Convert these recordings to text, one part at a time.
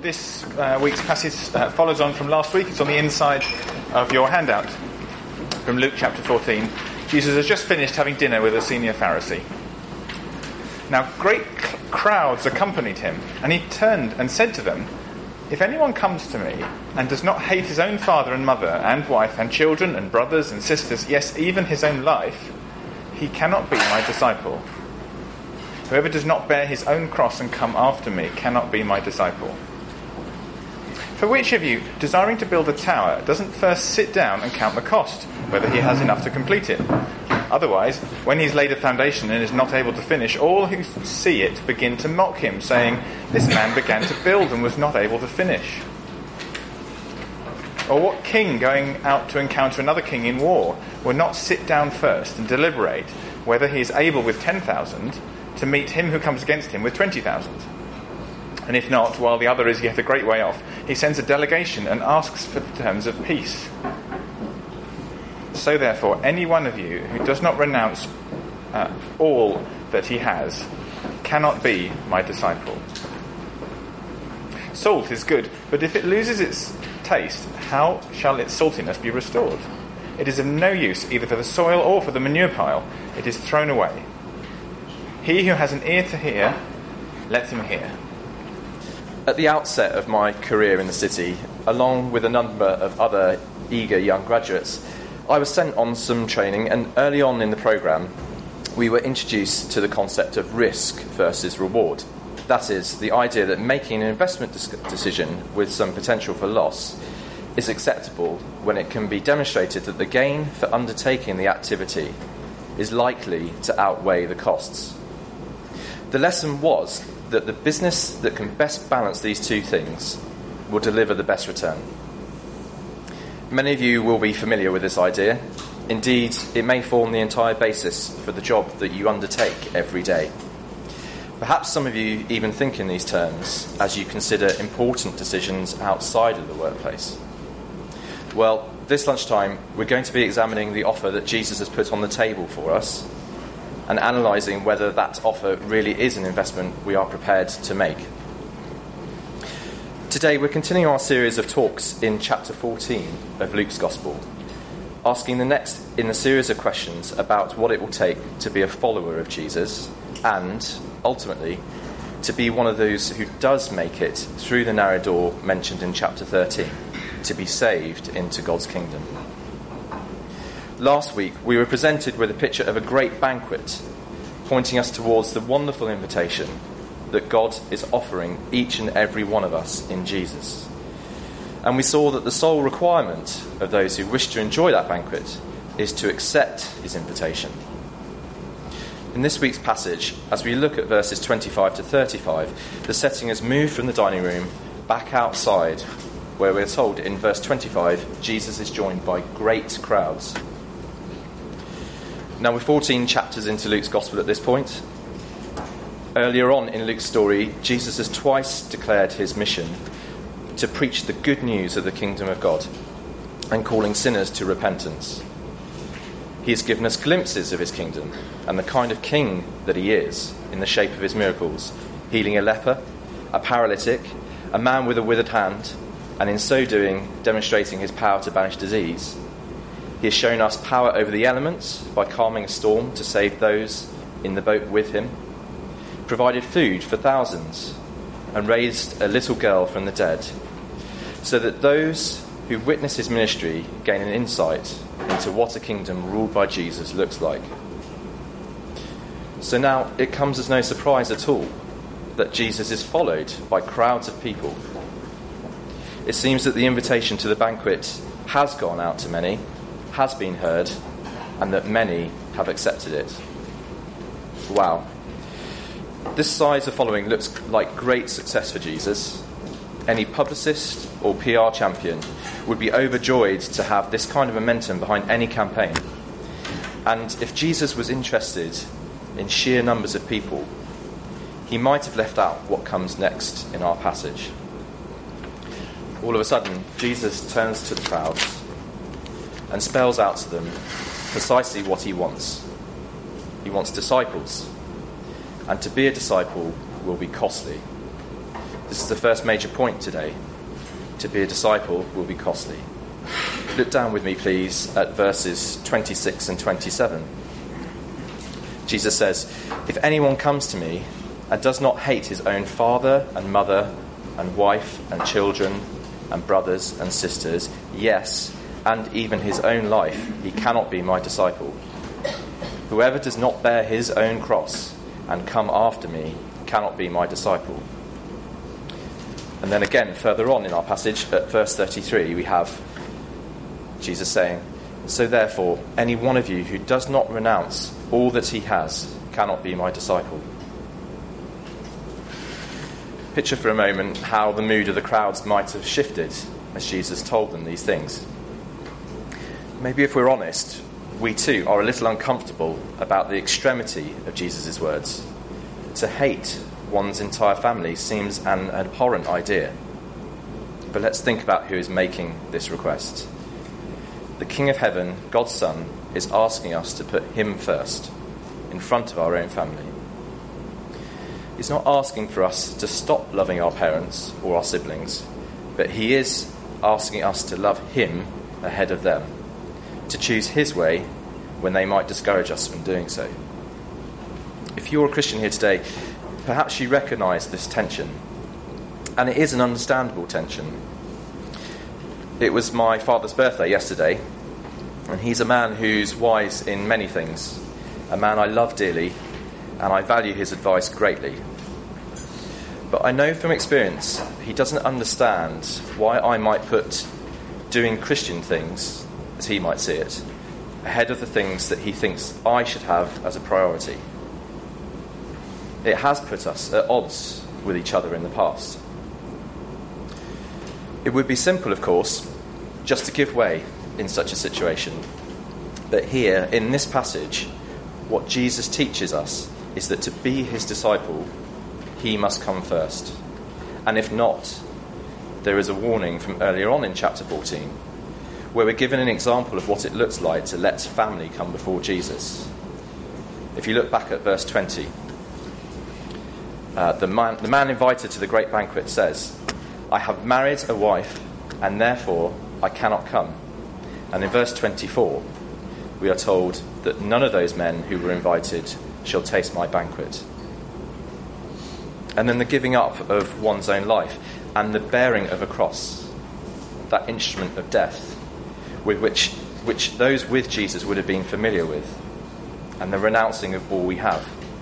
This week's passage follows on from last week. It's on the inside of your handout from Luke chapter 14. Jesus has just finished having dinner with a senior Pharisee. Now, great crowds accompanied him, and he turned and said to them, "If anyone comes to me and does not hate his own father and mother and wife and children and brothers and sisters, yes, even his own life, he cannot be my disciple. Whoever does not bear his own cross and come after me cannot be my disciple. For which of you, desiring to build a tower, doesn't first sit down and count the cost, whether he has enough to complete it? Otherwise, when he's laid a foundation and is not able to finish, all who see it begin to mock him, saying, 'This man began to build and was not able to finish.' Or what king going out to encounter another king in war will not sit down first and deliberate whether he is able with 10,000 to meet him who comes against him with 20,000? And if not, while the other is yet a great way off, he sends a delegation and asks for the terms of peace. So therefore, any one of you who does not renounce all that he has cannot be my disciple. Salt is good, but if it loses its taste, how shall its saltiness be restored? It is of no use either for the soil or for the manure pile. It is thrown away. He who has an ear to hear, let him hear." At the outset of my career in the city, along with a number of other eager young graduates, I was sent on some training, and early on in the programme, we were introduced to the concept of risk versus reward. That is, the idea that making an investment decision with some potential for loss is acceptable when it can be demonstrated that the gain for undertaking the activity is likely to outweigh the costs. The lesson was that the business that can best balance these two things will deliver the best return. Many of you will be familiar with this idea. Indeed, it may form the entire basis for the job that you undertake every day. Perhaps some of you even think in these terms as you consider important decisions outside of the workplace. Well, this lunchtime, we're going to be examining the offer that Jesus has put on the table for us and analysing whether that offer really is an investment we are prepared to make. Today we're continuing our series of talks in chapter 14 of Luke's Gospel, asking the next in a series of questions about what it will take to be a follower of Jesus and, ultimately, to be one of those who does make it through the narrow door mentioned in chapter 13, to be saved into God's kingdom. Last week, we were presented with a picture of a great banquet, pointing us towards the wonderful invitation that God is offering each and every one of us in Jesus. And we saw that the sole requirement of those who wish to enjoy that banquet is to accept his invitation. In this week's passage, as we look at verses 25 to 35, the setting has moved from the dining room back outside, where we're told in verse 25, Jesus is joined by great crowds. Now, we're 14 chapters into Luke's Gospel at this point. Earlier on in Luke's story, Jesus has twice declared his mission to preach the good news of the kingdom of God and calling sinners to repentance. He has given us glimpses of his kingdom and the kind of king that he is in the shape of his miracles, healing a leper, a paralytic, a man with a withered hand, and in so doing, demonstrating his power to banish disease. He has shown us power over the elements by calming a storm to save those in the boat with him, provided food for thousands, and raised a little girl from the dead, so that those who witness his ministry gain an insight into what a kingdom ruled by Jesus looks like. So now it comes as no surprise at all that Jesus is followed by crowds of people. It seems that the invitation to the banquet has gone out to many, has been heard, and that many have accepted it. Wow. This size of following looks like great success for Jesus. Any publicist or PR champion would be overjoyed to have this kind of momentum behind any campaign. And if Jesus was interested in sheer numbers of people, he might have left out what comes next in our passage. All of a sudden, Jesus turns to the crowds and spells out to them precisely what he wants. He wants disciples, and to be a disciple will be costly. This is the first major point today. To be a disciple will be costly. Look down with me, please, at verses 26 and 27. Jesus says, "If anyone comes to me and does not hate his own father and mother and wife and children and brothers and sisters, yes, and even his own life, he cannot be my disciple. Whoever does not bear his own cross and come after me cannot be my disciple." And then again, further on in our passage, at verse 33, we have Jesus saying, "So therefore, any one of you who does not renounce all that he has cannot be my disciple." Picture for a moment how the mood of the crowds might have shifted as Jesus told them these things. Maybe if we're honest, we too are a little uncomfortable about the extremity of Jesus' words. To hate one's entire family seems an abhorrent idea. But let's think about who is making this request. The King of Heaven, God's Son, is asking us to put him first, in front of our own family. He's not asking for us to stop loving our parents or our siblings, but he is asking us to love him ahead of them, to choose his way when they might discourage us from doing so. If you're a Christian here today, perhaps you recognise this tension, and it is an understandable tension. It was my father's birthday yesterday, and he's a man who's wise in many things, a man I love dearly, and I value his advice greatly. But I know from experience he doesn't understand why I might put doing Christian things, as he might see it, ahead of the things that he thinks I should have as a priority. It has put us at odds with each other in the past. It would be simple, of course, just to give way in such a situation. But here, in this passage, what Jesus teaches us is that to be his disciple, he must come first. And if not, there is a warning from earlier on in chapter 14, where we're given an example of what it looks like to let family come before Jesus. If you look back at verse 20, the man invited to the great banquet says, "I have married a wife, and therefore I cannot come." And in verse 24, we are told that none of those men who were invited shall taste my banquet. And then the giving up of one's own life and the bearing of a cross, that instrument of death, with which those with Jesus would have been familiar with, and the renouncing of all we have.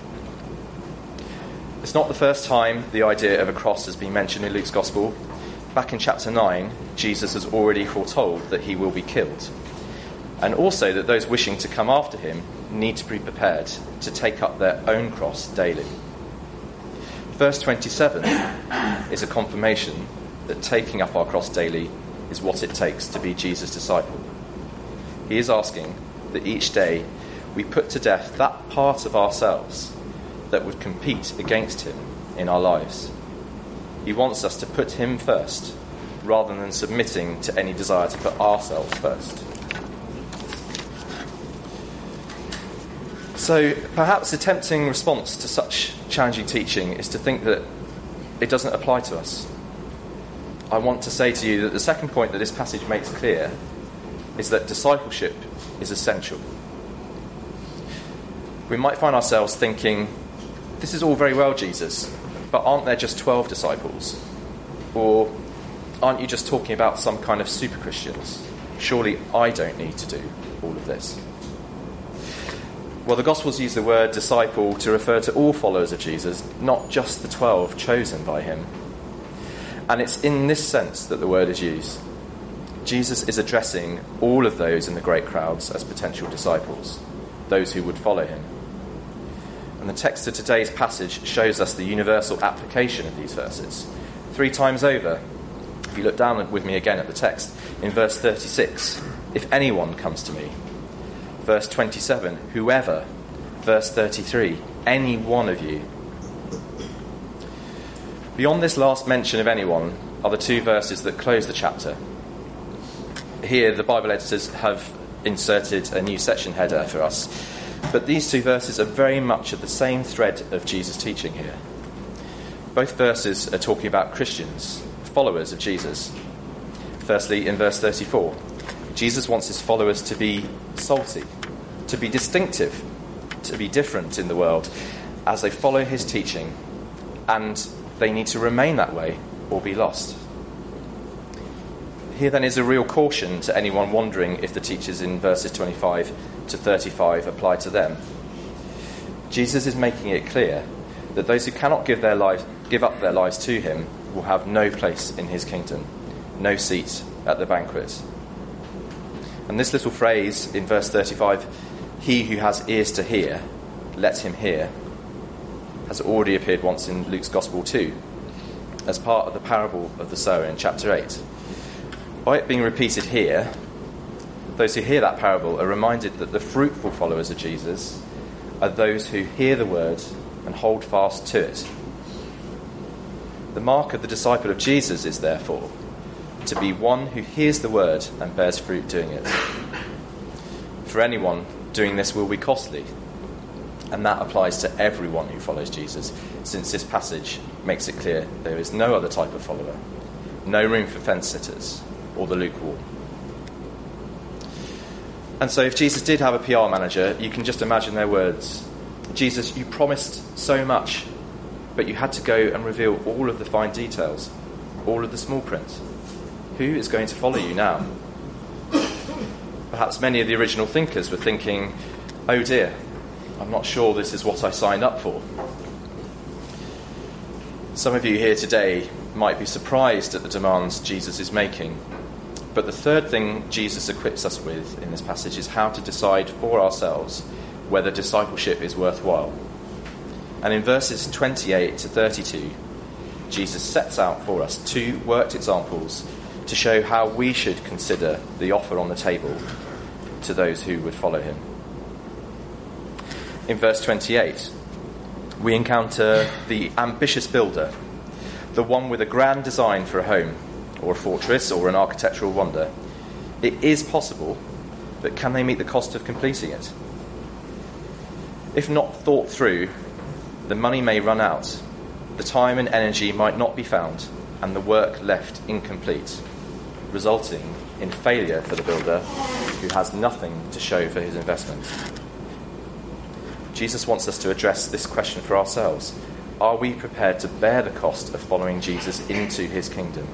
It's not the first time the idea of a cross has been mentioned in Luke's Gospel. Back in chapter 9, Jesus has already foretold that he will be killed, and also that those wishing to come after him need to be prepared to take up their own cross daily. Verse 27 is a confirmation that taking up our cross daily is what it takes to be Jesus' disciple. He is asking that each day we put to death that part of ourselves that would compete against him in our lives. He wants us to put him first, rather than submitting to any desire to put ourselves first. So perhaps a tempting response to such challenging teaching is to think that it doesn't apply to us. I want to say to you that the second point that this passage makes clear is that discipleship is essential. We might find ourselves thinking, this is all very well, Jesus, but aren't there just 12 disciples? Or aren't you just talking about some kind of super Christians? Surely I don't need to do all of this. Well, the Gospels use the word disciple to refer to all followers of Jesus, not just the 12 chosen by him. And it's in this sense that the word is used. Jesus is addressing all of those in the great crowds as potential disciples, those who would follow him. And the text of today's passage shows us the universal application of these verses. 3 times over, if you look down with me again at the text, in verse 36, if anyone comes to me. Verse 27, whoever. Verse 33, any one of you. Beyond this last mention of anyone are the 2 verses that close the chapter. Here, the Bible editors have inserted a new section header for us. But these 2 verses are very much at the same thread of Jesus' teaching here. Both verses are talking about Christians, followers of Jesus. Firstly, in verse 34, Jesus wants his followers to be salty, to be distinctive, to be different in the world as they follow his teaching, and they need to remain that way or be lost. Here then is a real caution to anyone wondering if the teachings in verses 25 to 35 apply to them. Jesus is making it clear that those who cannot give up their lives to him will have no place in his kingdom, no seat at the banquet. And this little phrase in verse 35, he who has ears to hear, let him hear, has already appeared once in Luke's Gospel too, as part of the parable of the sower in chapter 8. By it being repeated here, those who hear that parable are reminded that the fruitful followers of Jesus are those who hear the word and hold fast to it. The mark of the disciple of Jesus is therefore to be one who hears the word and bears fruit doing it. For anyone, doing this will be costly, and that applies to everyone who follows Jesus, since this passage makes it clear there is no other type of follower, no room for fence-sitters or the lukewarm. And so if Jesus did have a PR manager, you can just imagine their words. Jesus, you promised so much, but you had to go and reveal all of the fine details, all of the small print. Who is going to follow you now? Perhaps many of the original thinkers were thinking, oh dear, I'm not sure this is what I signed up for. Some of you here today might be surprised at the demands Jesus is making. But the third thing Jesus equips us with in this passage is how to decide for ourselves whether discipleship is worthwhile. And in verses 28 to 32, Jesus sets out for us two worked examples to show how we should consider the offer on the table to those who would follow him. In verse 28, we encounter the ambitious builder, the one with a grand design for a home, or a fortress, or an architectural wonder. It is possible, but can they meet the cost of completing it? If not thought through, the money may run out, the time and energy might not be found, and the work left incomplete, resulting in failure for the builder who has nothing to show for his investment. Jesus wants us to address this question for ourselves. Are we prepared to bear the cost of following Jesus into his kingdom?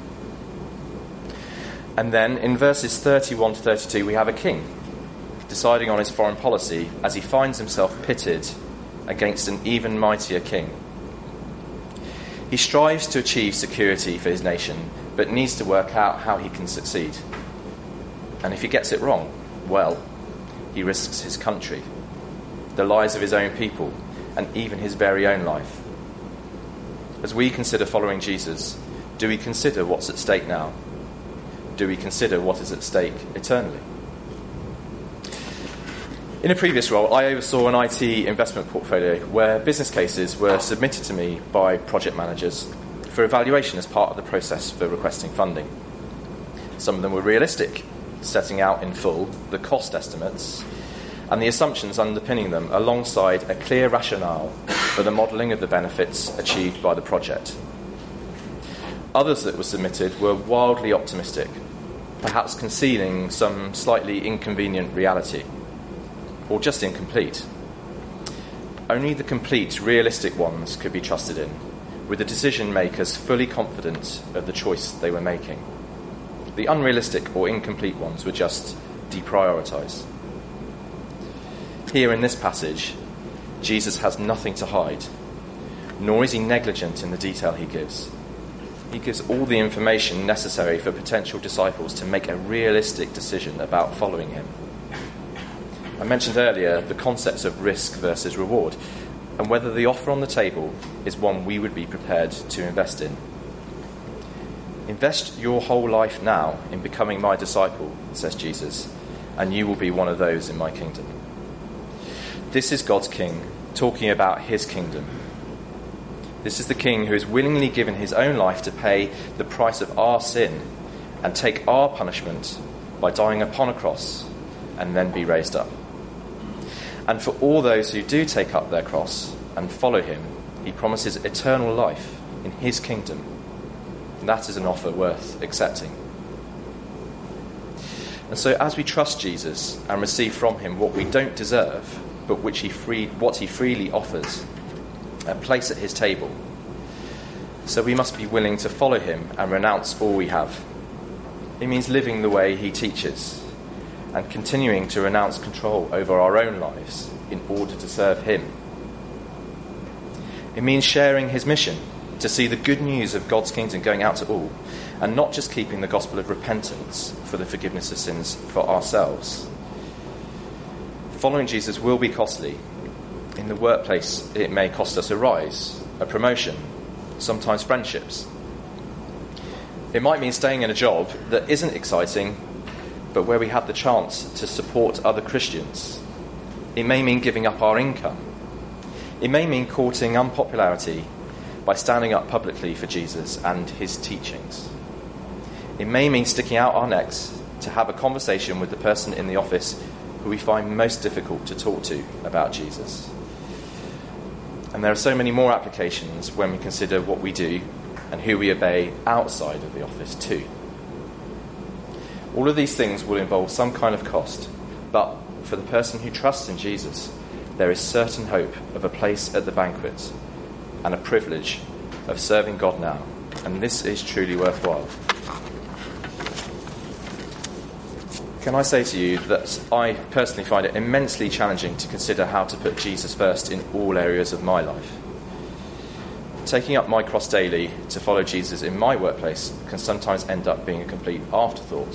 And then in verses 31 to 32 we have a king deciding on his foreign policy as he finds himself pitted against an even mightier king. He strives to achieve security for his nation, but needs to work out how he can succeed. And if he gets it wrong, well, he risks his country, the lives of his own people, and even his very own life. As we consider following Jesus, do we consider what's at stake now? Do we consider what is at stake eternally? In a previous role, I oversaw an IT investment portfolio where business cases were submitted to me by project managers for evaluation as part of the process for requesting funding. Some of them were realistic, setting out in full the cost estimates and the assumptions underpinning them alongside a clear rationale for the modelling of the benefits achieved by the project. Others that were submitted were wildly optimistic, perhaps concealing some slightly inconvenient reality, or just incomplete. Only the complete, realistic ones could be trusted in, with the decision makers fully confident of the choice they were making. The unrealistic or incomplete ones were just deprioritised. Here in this passage, Jesus has nothing to hide, nor is he negligent in the detail he gives. He gives all the information necessary for potential disciples to make a realistic decision about following him. I mentioned earlier the concepts of risk versus reward, and whether the offer on the table is one we would be prepared to invest in. Invest your whole life now in becoming my disciple, says Jesus, and you will be one of those in my kingdom. This is God's King, talking about his kingdom. This is the King who has willingly given his own life to pay the price of our sin and take our punishment by dying upon a cross and then be raised up. And for all those who do take up their cross and follow him, he promises eternal life in his kingdom. And that is an offer worth accepting. And so as we trust Jesus and receive from him what we don't deserve, but what he freely offers, a place at his table, so we must be willing to follow him and renounce all we have. It means living the way he teaches and continuing to renounce control over our own lives in order to serve him. It means sharing his mission to see the good news of God's kingdom going out to all, and not just keeping the gospel of repentance for the forgiveness of sins for ourselves. Following Jesus will be costly. In the workplace, it may cost us a rise, a promotion, sometimes friendships. It might mean staying in a job that isn't exciting, but where we have the chance to support other Christians. It may mean giving up our income. It may mean courting unpopularity by standing up publicly for Jesus and his teachings. It may mean sticking out our necks to have a conversation with the person in the office who we find most difficult to talk to about Jesus. And there are so many more applications when we consider what we do and who we obey outside of the office too. All of these things will involve some kind of cost, but for the person who trusts in Jesus, there is certain hope of a place at the banquet and a privilege of serving God now, and this is truly worthwhile. Can I say to you that I personally find it immensely challenging to consider how to put Jesus first in all areas of my life. Taking up my cross daily to follow Jesus in my workplace can sometimes end up being a complete afterthought.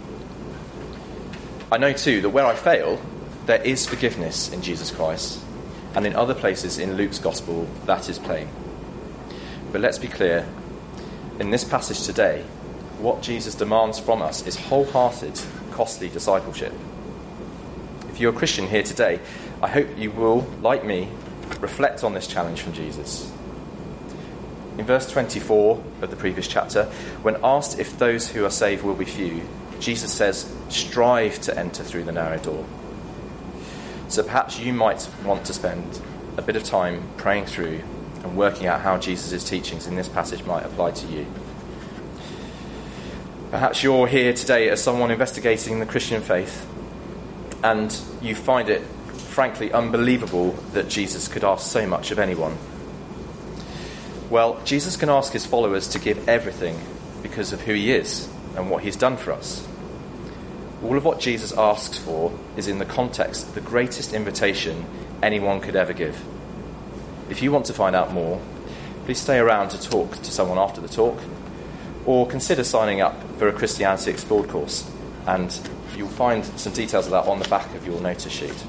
I know too that where I fail, there is forgiveness in Jesus Christ, and in other places in Luke's Gospel that is plain. But let's be clear, in this passage today, what Jesus demands from us is wholehearted, costly discipleship. If you're a Christian here today, I hope you will, like me, reflect on this challenge from Jesus. In verse 24 of the previous chapter, when asked if those who are saved will be few, Jesus says, strive to enter through the narrow door. So perhaps you might want to spend a bit of time praying through and working out how Jesus' teachings in this passage might apply to you. Perhaps you're here today as someone investigating the Christian faith, and you find it frankly unbelievable that Jesus could ask so much of anyone. Well, Jesus can ask his followers to give everything because of who he is and what he's done for us. All of what Jesus asks for is in the context of the greatest invitation anyone could ever give. If you want to find out more, please stay around to talk to someone after the talk, or consider signing up for a Christianity Explored course, and you'll find some details of that on the back of your notice sheet.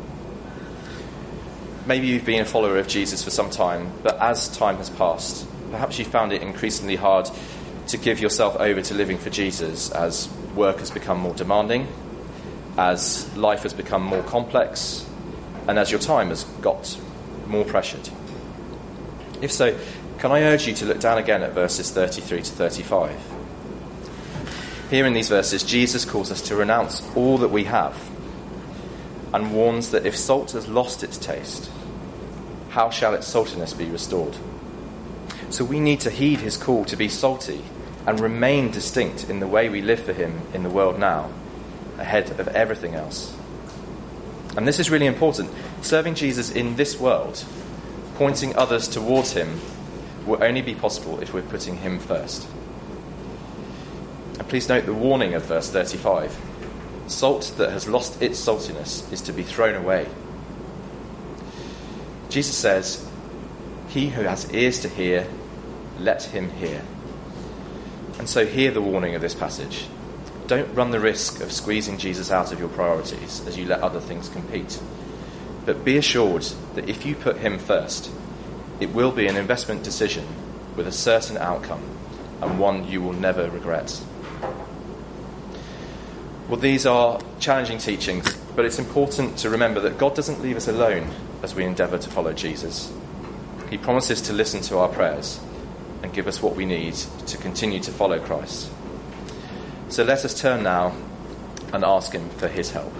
Maybe you've been a follower of Jesus for some time, but as time has passed, perhaps you found it increasingly hard to give yourself over to living for Jesus as work has become more demanding, as life has become more complex, and as your time has got more pressured. If so, can I urge you to look down again at verses 33 to 35? Here in these verses, Jesus calls us to renounce all that we have and warns that if salt has lost its taste, how shall its saltiness be restored? So we need to heed his call to be salty and remain distinct in the way we live for him in the world now, ahead of everything else. And this is really important. Serving Jesus in this world, pointing others towards him, will only be possible if we're putting him first. And please note the warning of verse 35. Salt that has lost its saltiness is to be thrown away. Jesus says, he who has ears to hear, let him hear. And so hear the warning of this passage. Don't run the risk of squeezing Jesus out of your priorities as you let other things compete. But be assured that if you put him first, it will be an investment decision with a certain outcome, and one you will never regret. Well, these are challenging teachings, but it's important to remember that God doesn't leave us alone as we endeavour to follow Jesus. He promises to listen to our prayers and give us what we need to continue to follow Christ. So let us turn now and ask him for his help.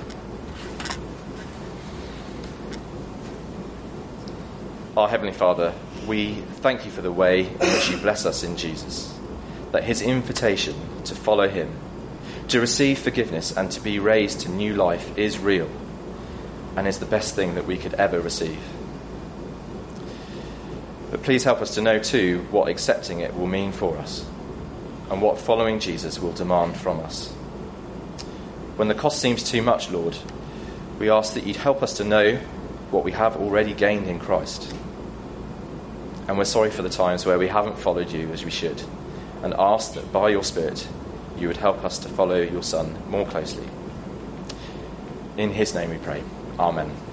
Our Heavenly Father, we Thank you for the way in which you bless us in Jesus, that his invitation to follow him, to receive forgiveness and to be raised to new life is real and is the best thing that we could ever receive. But please help us to know too what accepting it will mean for us and what following Jesus will demand from us. When the cost seems too much, Lord, we ask that you'd help us to know what we have already gained in Christ. And we're sorry for the times where we haven't followed you as we should, and ask that by your Spirit you would help us to follow your Son more closely. In his name we pray. Amen.